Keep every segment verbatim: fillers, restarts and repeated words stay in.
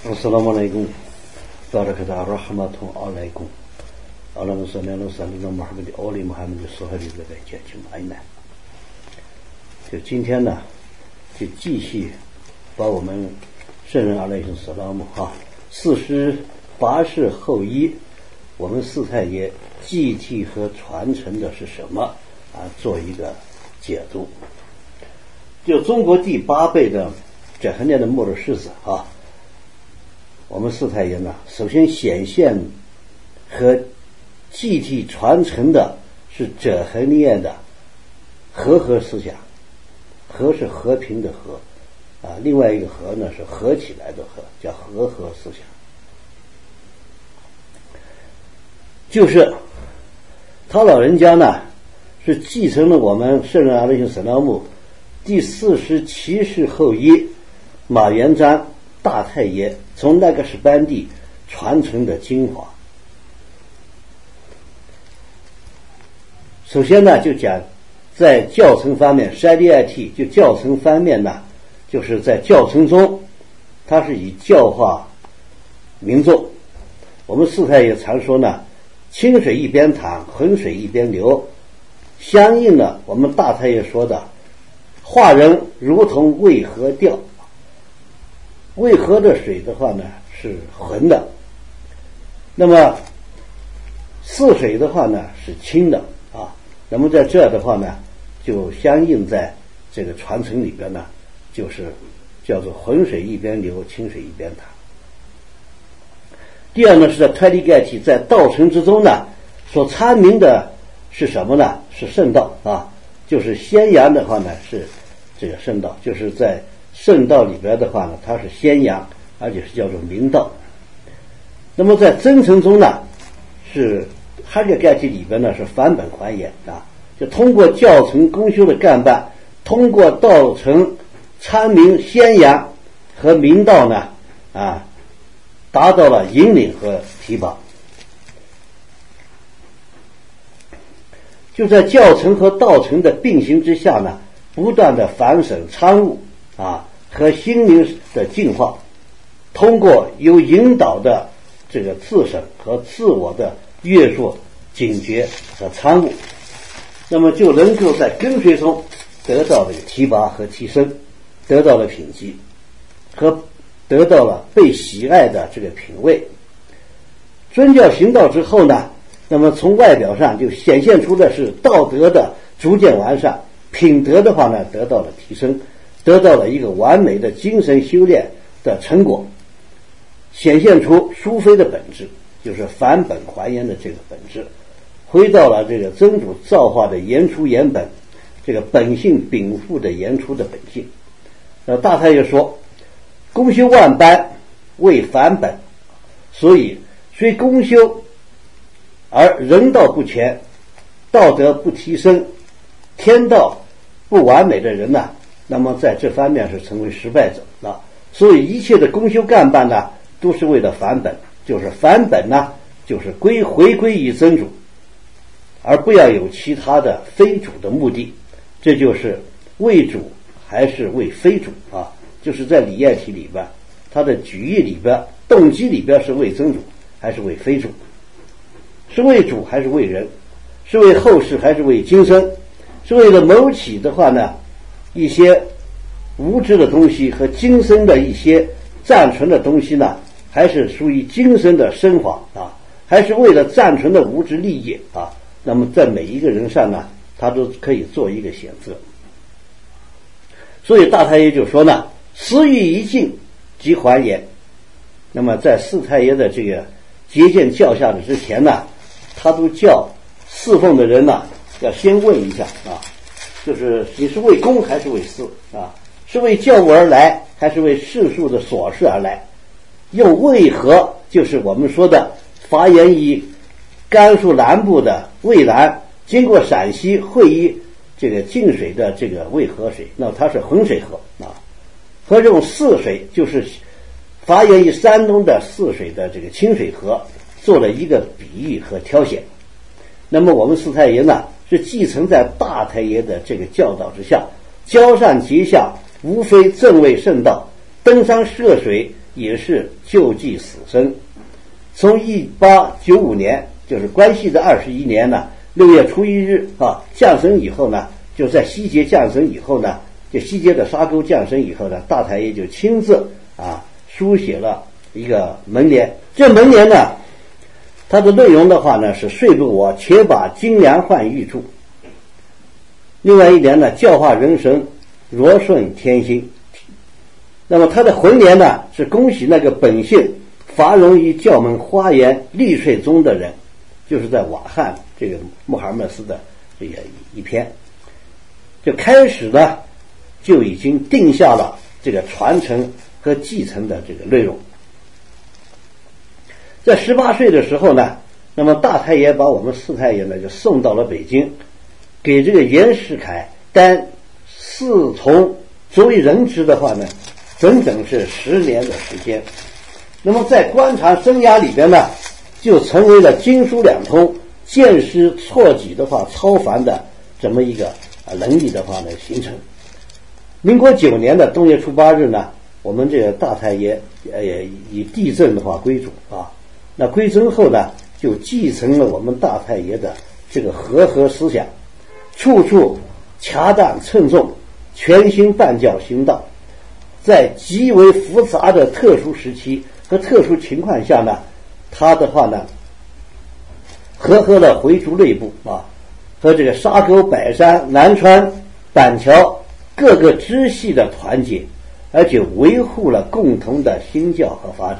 السلام عليكم بارك الله رحمة عليكم اللهم صل على سيدنا محمد وآل محمد الصحابة أجمعين。就今天呢，就继续把我们圣人阿赖耶斯拉姆哈四十八世后一，我们四太爷继替和传承的是什么啊？做一个解读。就中国第八辈的这恒年的末日世子啊，我们四太爷呢，首先显现和继替传承的是者恒年的和合思想。和是和平的和啊，另外一个和呢是合起来的和，叫和合思想。就是他老人家呢是继承了我们圣人阿赖耶斯拉姆第四十七世后一马元璋大太爷从那个是班第传承的精华。首先呢就讲在教程方面 ，S D I T 就教程方面呢，就是在教程中，它是以教化民众。我们四太爷常说呢，清水一边淌，浑水一边流，相应的我们大太爷说的，化人如同渭河调。渭河的水的话呢是浑的，那么泗水的话呢是清的啊。那么在这的话呢，就相应在这个传承里边呢，就是叫做浑水一边流，清水一边淌。第二呢是在推力盖体在道程之中呢，所参明的是什么呢？是圣道啊，就是宣扬的话呢是这个圣道，就是在圣道里边的话呢，它是宣扬，而且是叫做明道。那么在真诚中呢，是哈这盖体里边呢是返本还原啊，就通过教程公修的干办，通过道程参明宣扬和明道呢啊，达到了引领和提拔。就在教程和道程的并行之下呢，不断的反省参悟啊和心灵的净化，通过有引导的这个自省和自我的约束、警觉和参悟，那么就能够在跟随中得到了提拔和提升，得到了品级和得到了被喜爱的这个品位。遵教行道之后呢，那么从外表上就显现出的是道德的逐渐完善，品德的话呢得到了提升，得到了一个完美的精神修炼的成果，显现出殊非的本质，就是返本还原的这个本质，回到了这个真主造化的原初原本，这个本性禀赋的原初的本性。那大太爷说，公修万般为返本，所以虽公修而人道不全，道德不提升，天道不完美的人呢，那么在这方面是成为失败者啊。所以一切的公修干办呢，都是为了返本，就是返本呢，就是归回归于真主，而不要有其他的非主的目的。这就是为主还是为非主啊？就是在理验体里边，它的举义里边，动机里边是为真主还是为非主？是为主还是为人？是为后世还是为今生？是为了谋取的话呢，一些无知的东西和今生的一些暂存的东西呢，还是属于今生的升华啊？还是为了暂存的无知利益啊？那么在每一个人上呢，他都可以做一个选择。所以大太爷就说呢，私欲一尽即还原。那么在四太爷的这个接见教下的之前呢，他都叫侍奉的人呢要先问一下啊，就是你是为公还是为私啊？是为教务而来还是为世俗的琐事而来？用为何就是我们说的发源于甘肃南部的渭南，经过陕西会于这个净水的这个渭河水，那它是浑水河啊。和这种泗水就是发源于山东的泗水的这个清水河做了一个比喻和挑选。那么我们四太爷呢是继承在大太爷的这个教导之下，教上结下无非正位圣道，登山涉水也是救济死生。从一八九五年，就是关系的二十一年呢，六月初一日啊降生以后呢，就在西街降生以后呢，就西街的沙沟降生以后呢，大太爷就亲自啊书写了一个门联。这门联呢，它的内容的话呢是岁不我，且把金粮换玉柱。另外一联呢，教化人生，若顺天心。那么他的魂联呢，是恭喜那个本姓繁荣于教门花园绿水中的人，就是在瓦罕这个穆罕默斯的这个一篇，就开始呢就已经定下了这个传承和继承的这个内容。在十八岁的时候呢，那么大太爷把我们四太爷呢就送到了北京，给这个袁世凯担侍从，作为人职的话呢，整整是十年的时间。那么在官场生涯里边呢，就成为了经书两通、见识错己的话超凡的这么一个能力的话呢形成。民国九年的冬月初八日呢，我们这个大太爷呃以地震的话归主啊，那归宗后呢，就继承了我们大太爷的这个和合思想，处处恰当称重，全心办教行道。在极为复杂的特殊时期和特殊情况下呢，他的话呢和合了回族内部啊和这个沙沟、百山、南川、板桥各个支系的团结，而且维护了共同的新教和发展，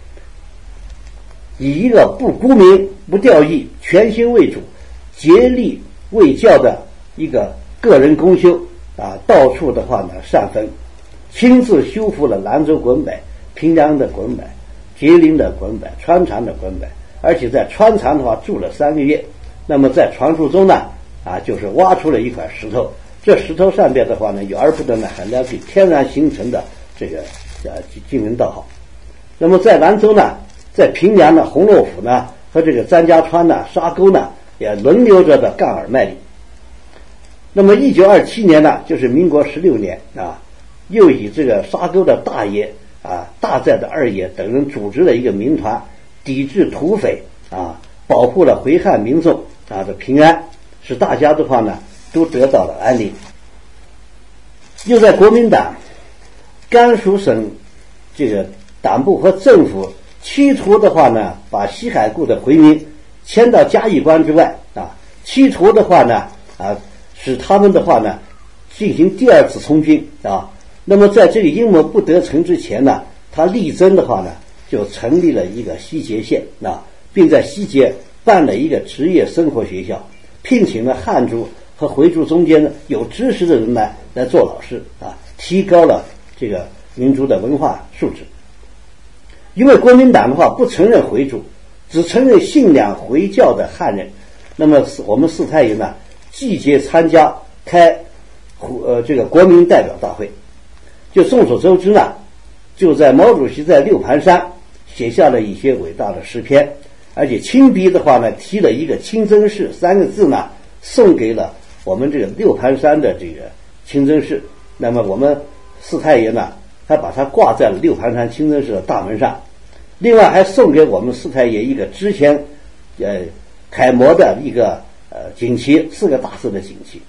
以一个不沽名、不掉义、全心为主、竭力为教的一个个人功修啊，到处的话呢善分，亲自修复了兰州滚柏、平凉的滚柏、吉林的滚柏、川长的滚柏，而且在川长的话住了三个月。那么在传说中呢，啊，就是挖出了一块石头，这石头上边的话呢，有而不得呢很了解天然形成的这个呃金门道号。那么在兰州呢，在平凉呢、红洛府呢和这个张家川呢、沙沟呢，也轮流着的杠耳卖力。那么一九二七年呢，就是民国十六年啊。又以这个沙沟的大爷啊、大寨的二爷等人组织了一个民团，抵制土匪啊，保护了回汉民众啊的平安，使大家的话呢都得到了安宁。又在国民党甘肃省这个党部和政府企图的话呢，把西海固的回民迁到嘉峪关之外啊，企图的话呢啊，使他们的话呢进行第二次充军啊。那么在这个阴谋不得成之前呢，他力争的话呢，就成立了一个西捷县啊，并在西捷办了一个职业生活学校，聘请了汉族和回族中间呢有知识的人来来做老师啊，提高了这个民族的文化素质。因为国民党的话不承认回族，只承认信仰回教的汉人，那么我们四太爷呢季节参加开呃这个国民代表大会。就众所周知呢，就在毛主席在六盘山写下了一些伟大的诗篇，而且亲笔的话呢提了一个清真寺三个字呢送给了我们这个六盘山的这个清真寺。那么我们四太爷呢还把它挂在了六盘山清真寺的大门上，另外还送给我们四太爷一个之前呃楷模的一个呃锦旗，四个大字的锦旗。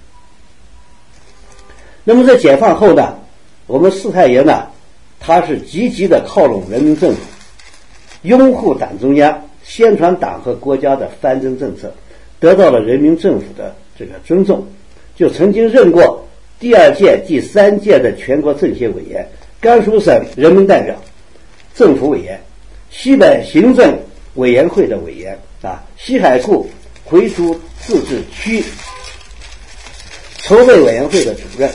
那么在解放后呢，我们四太爷呢，他是积极的靠拢人民政府，拥护党中央，宣传党和国家的方针政策，得到了人民政府的这个尊重，就曾经任过第二届、第三届的全国政协委员、甘肃省人民代表、政府委员、西北行政委员会的委员啊，西海固回族自治区筹备委员会的主任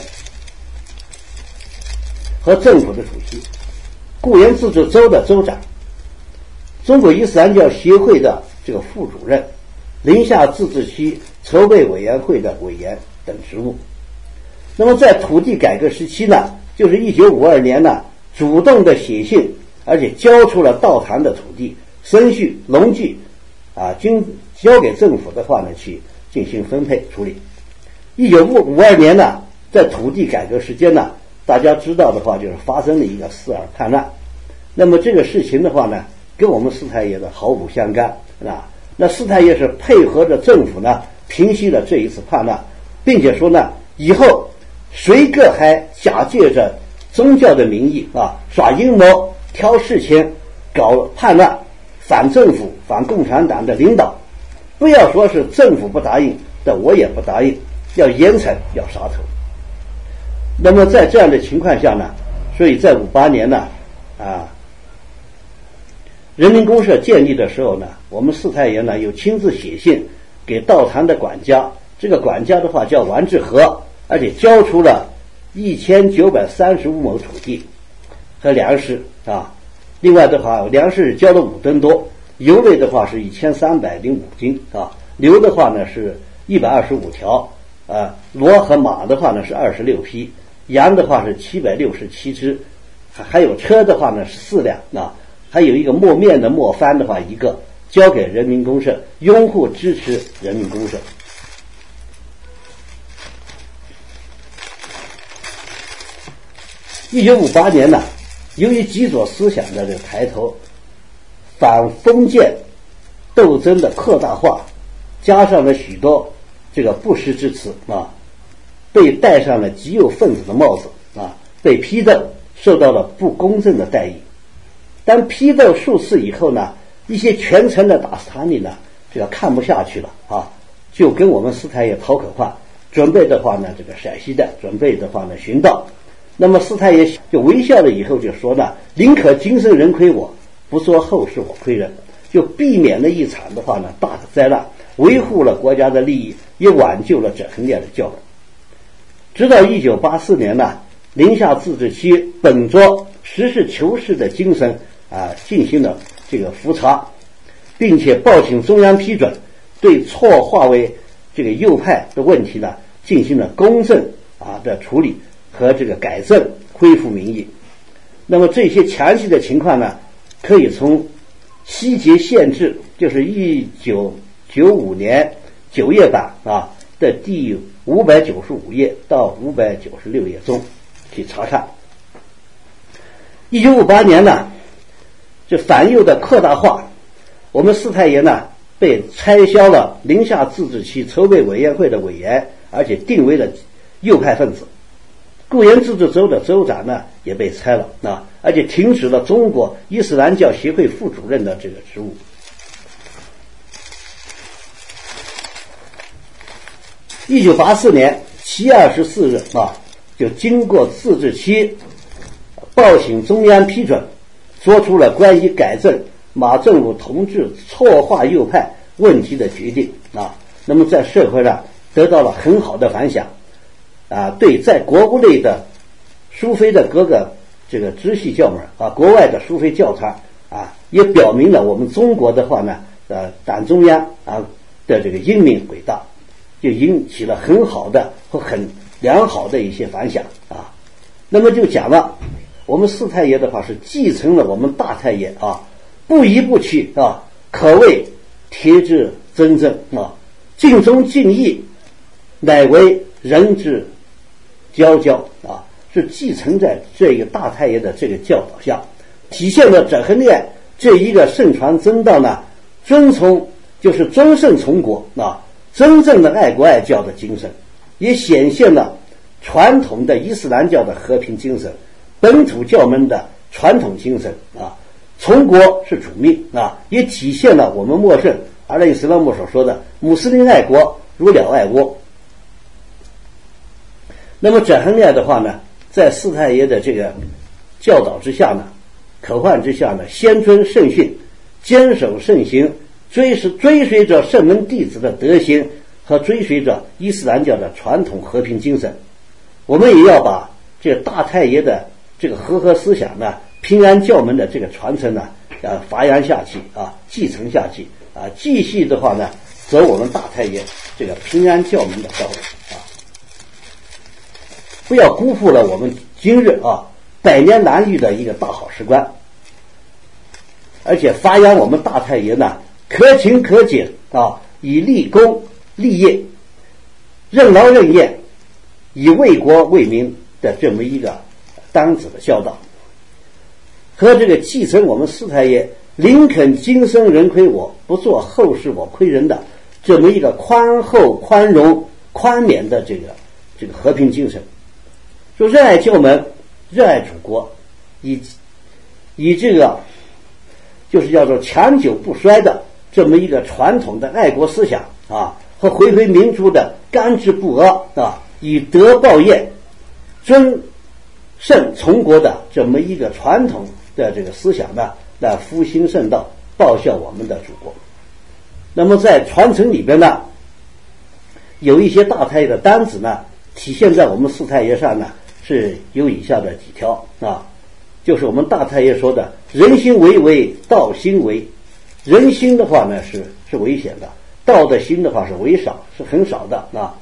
和政府的主席，固原自治州的州长，中国伊斯兰教协会的这个副主任，宁夏自治区筹备委员会的委员等职务。那么在土地改革时期呢，就是一九五二年呢，主动的写信，而且交出了道坛的土地、牲畜、农具啊，均交给政府的话呢去进行分配处理。一九五二年呢，在土地改革时间呢，大家知道的话就是发生了一个四二叛乱， 那么这个事情的话呢，跟我们四太爷的毫无相干啊。那四太爷是配合着政府呢，平息了这一次叛乱，并且说呢，以后谁个还假借着宗教的名义啊，耍阴谋、挑事情、搞叛乱、反政府、反共产党的领导，不要说是政府不答应，但我也不答应，要严惩，要杀头。那么在这样的情况下呢，所以在五八年呢，啊，人民公社建立的时候呢，我们四太爷呢又亲自写信给道坛的管家，这个管家的话叫王致和，而且交出了一千九百三十五亩土地和粮食啊。另外的话，粮食交了五吨多，油类的话是一千三百零五斤啊，牛的话呢是一百二十五条，啊，骡和马的话呢是二十六匹，羊的话是七百六十七只，还有车的话呢是四辆啊，还有一个磨面的磨坊的话一个，交给人民公社，拥护支持人民公社。一九五八年呢，由于极左思想的这个抬头，反封建斗争的扩大化，加上了许多这个不实之词啊，被戴上了极右分子的帽子啊，被批斗，受到了不公正的待遇。但批斗数次以后呢，一些全城的大斯坦利呢，这个看不下去了啊，就跟我们四太爷讨口话，准备的话呢，这个陕西的准备的话呢寻道。那么四太爷就微笑了以后就说呢，宁可今生人亏我，不说后世我亏人，就避免了一场的话呢大的灾难，维护了国家的利益，也挽救了整横店的教育。直到一九八四年呢，宁夏自治区本着实事求是的精神啊，进行了这个复查，并且报请中央批准，对错划为这个右派的问题呢进行了公正啊的处理和这个改正，恢复民意。那么这些详细的情况呢，可以从西节县志，就是一九九五年九月版啊的第五百九十五页到五百九十六页中去查看。一九五八年呢，这反右的扩大化，我们四太爷呢被拆销了宁夏自治区筹备委员会的委员，而且定为了右派分子。固原自治州的州长呢也被拆了啊，而且停止了中国伊斯兰教协会副主任的这个职务。一九八四年七月二十四日啊，就经过自治区报请中央批准，做出了关于改正马正武同志错划右派问题的决定啊。那么在社会上得到了很好的反响啊，对在国务内的苏菲的各个这个支系教门啊，国外的苏菲教团啊，也表明了我们中国的话呢，呃，党中央啊的这个英明伟大，就引起了很好的和很良好的一些反响啊。那么就讲了，我们四太爷的话是继承了我们大太爷啊，不移不弃啊，可谓铁之真正啊，尽忠尽义，乃为人之佼佼啊，是继承在这个大太爷的这个教导下，体现了整横店这一个圣传真道呢，遵从就是忠慎从国啊，真正的爱国爱教的精神，也显现了传统的伊斯兰教的和平精神，本土教门的传统精神啊，从国是主命啊，也体现了我们默圣阿赖伊斯兰穆所说的穆斯林爱国如鸟爱窝。那么整横店的话呢，在四太爷的这个教导之下呢，口唤之下呢，先遵圣训，坚守圣行，追随追随着圣门弟子的德行和追随着伊斯兰教的传统和平精神。我们也要把这个大太爷的这个和合思想呢，平安教门的这个传承呢，呃，发扬下去啊，继承下去啊，继续的话呢，走我们大太爷这个平安教门的道路啊。不要辜负了我们今日啊百年难遇的一个大好时光，而且发扬我们大太爷呢可勤可俭啊，以立功立业，任劳任怨，以为国为民的这么一个当子的孝道。 和这个继承我们四太爷林肯今生人亏我，不做后世我亏人的这么一个宽厚、宽容、宽勉的这个这个和平精神。说热爱教门，热爱祖国，以以这个就是叫做长久不衰的这么一个传统的爱国思想啊，和回归民族的刚直不阿啊，以德报业、尊圣从国的这么一个传统的这个思想呢，来复兴圣道，报效我们的祖国。那么在传承里边呢，有一些大太爷的单子呢，体现在我们四太爷上呢，是有以下的几条啊，就是我们大太爷说的人心为为，道心为。人心的话呢是是危险的，道的心的话是微少，是很少的啊。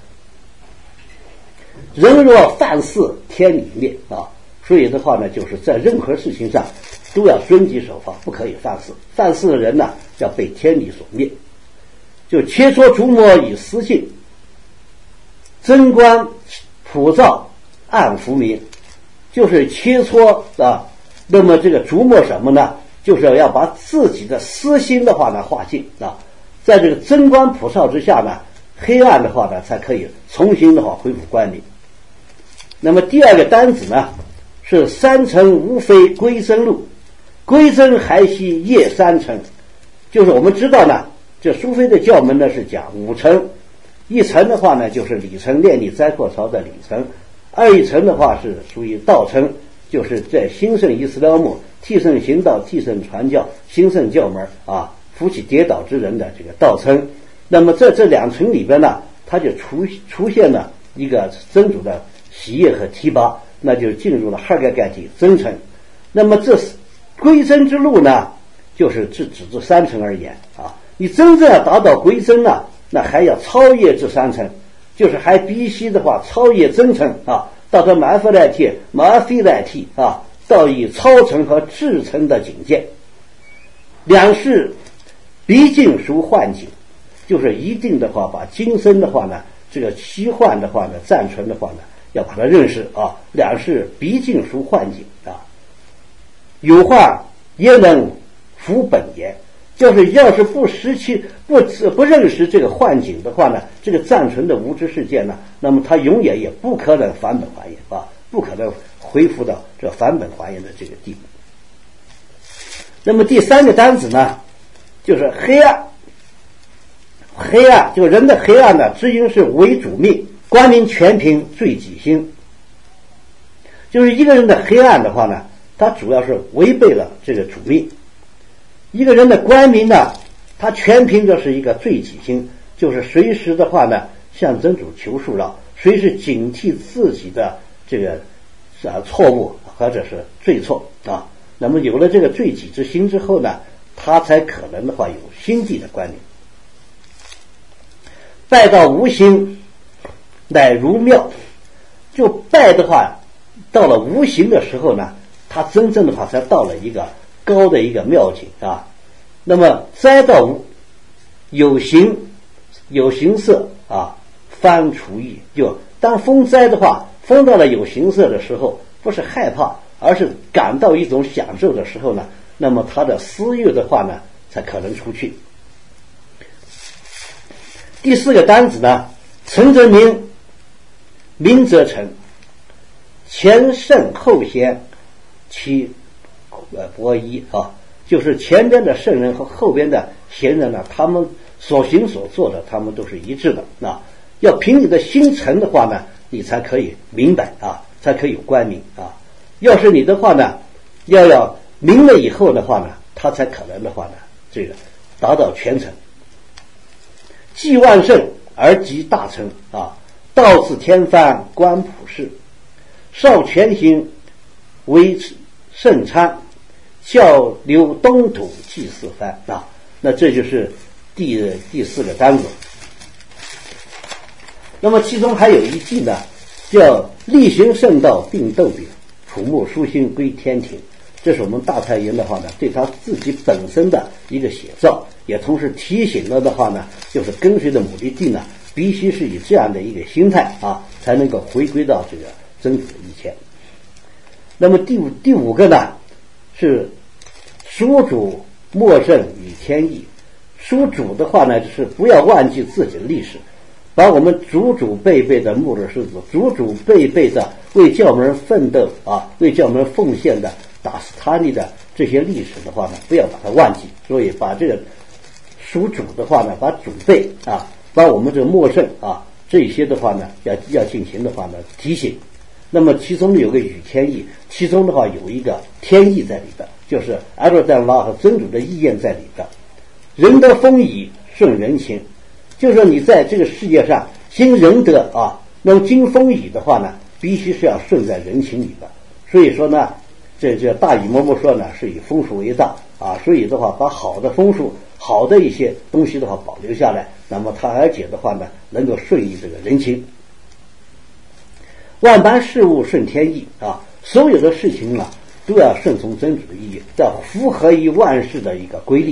人若犯事，天理灭啊。所以的话呢，就是在任何事情上都要遵纪守法，不可以犯事。犯事的人呢，要被天理所灭。就切磋琢磨以思敬，贞观普照暗伏民，就是切磋啊。那么这个琢磨什么呢？就是要把自己的私心的话呢化尽啊，在这个贞观普照之下呢，黑暗的话呢才可以重新的话恢复光明。那么第二个单子呢是三层无非归真路，归真还系夜三层。就是我们知道呢，这苏菲的教门呢是讲五层，一层的话呢就是理层炼力斋阔朝的理层，二一层的话是属于道层，就是在兴盛伊斯兰穆、替圣行道、替圣传教、兴盛教门啊，扶起跌倒之人的这个道层。那么在这两层里边呢，它就出出现了一个真主的喜悦和提拔，那就进入了哈尔盖体真层。那么这归真之路呢，就是只指这三层而言啊。你真正要达到归真呢，那还要超越这三层，就是还必须的话超越真层啊，到这马弗莱体、马菲莱体啊，到以超层和至层的境界。两是毕竟属幻境，就是一定的话把今生的话呢，这个虚幻的话呢，暂存的话呢，要把它认识啊。两是毕竟属幻境啊，有话也能服本言。就是要是不失去不不认识这个幻境的话呢，这个暂存的无知世界呢，那么它永远也不可能返本还原啊，不可能恢复到这返本还原的这个地步。那么第三个单子呢，就是黑暗。黑暗就人的黑暗呢，只因是为主命，光明全凭罪己心。就是一个人的黑暗的话呢，它主要是违背了这个主命。一个人的光明呢，他全凭着是一个罪己心，就是随时的话呢向真主求恕饶，随时警惕自己的这个啊错误或者是罪错啊。那么有了这个罪己之心之后呢，他才可能的话有心地的光明。拜到无形，乃如妙。就拜的话，到了无形的时候呢，他真正的话才到了一个高的一个妙境啊。那么栽到有形有形色啊，翻除意。就当风灾的话，风到了有形色的时候，不是害怕，而是感到一种享受的时候呢，那么他的私欲的话呢才可能出去。第四个单子呢，诚则明，明则诚，前圣后贤，其呃博一啊，就是前边的圣人和后边的贤人呢，他们所行所做的，他们都是一致的啊。要凭你的心诚的话呢，你才可以明白啊，才可以有光明啊。要是你的话呢，要要明了以后的话呢，他才可能的话呢，这个达到全成。继万圣而集大成啊，道自天翻观普世，少全行为圣参，教流东土祭四番啊。那这就是第第四个单子。那么其中还有一句呢，叫力行圣道并斗柄，普目舒心归天庭。这是我们大太爷的话呢，对他自己本身的一个写照，也同时提醒了的话呢，就是跟随的目的地呢，必须是以这样的一个心态啊，才能够回归到这个真主的一切。那么第五第五个呢，是属主莫圣与天意。属主的话呢，就是不要忘记自己的历史，把我们祖祖辈辈的穆勒师祖、祖祖辈辈的为教门奋斗啊、为教门奉献的达斯塔利的这些历史的话呢，不要把它忘记。所以把这个属主的话呢，把祖辈啊，把我们这个莫圣啊这些的话呢，要要进行的话呢提醒。那么其中有个与天意，其中的话有一个天意在里边，就是阿罗丹拉和真主的意愿在里边。仁德风仪顺人情，就是说你在这个世界上行仁德啊，那么经风仪的话呢，必须是要顺在人情里边。所以说呢，这这大禹嬷嬷说呢，是以风俗为大啊，所以的话把好的风俗、好的一些东西的话保留下来，那么它而且的话呢，能够顺应这个人情。万般事物顺天意啊，所有的事情呢都要顺从真主的意愿，要符合于万事的一个规律。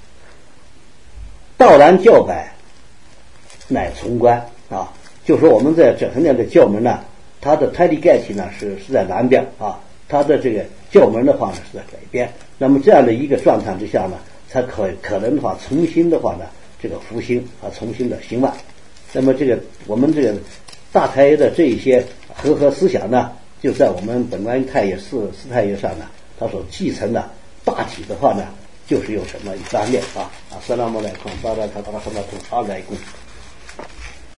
道然教百，乃从观啊，就说我们在整个的教门呢，它的泰利盖体呢是是在南边啊，它的这个教门的话呢是在北边。那么这样的一个状态之下呢，才可可能的话重新的话呢这个复兴啊，重新的兴旺。那么这个我们这个大太爷的这一些和合思想呢，就在我们本观太爷四四太爷上呢，他所继承的大体的话呢，就是有什么一方面啊啊，斯拉姆莱孔巴拉卡巴拉哈纳图阿莱贡。